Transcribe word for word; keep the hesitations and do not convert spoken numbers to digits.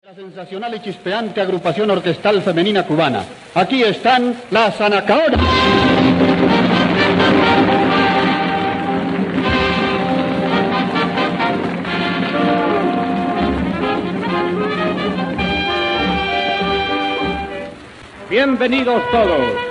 La sensacional y chispeante agrupación orquestal femenina cubana. Aquí están las Anacaonas. Bienvenidos todos.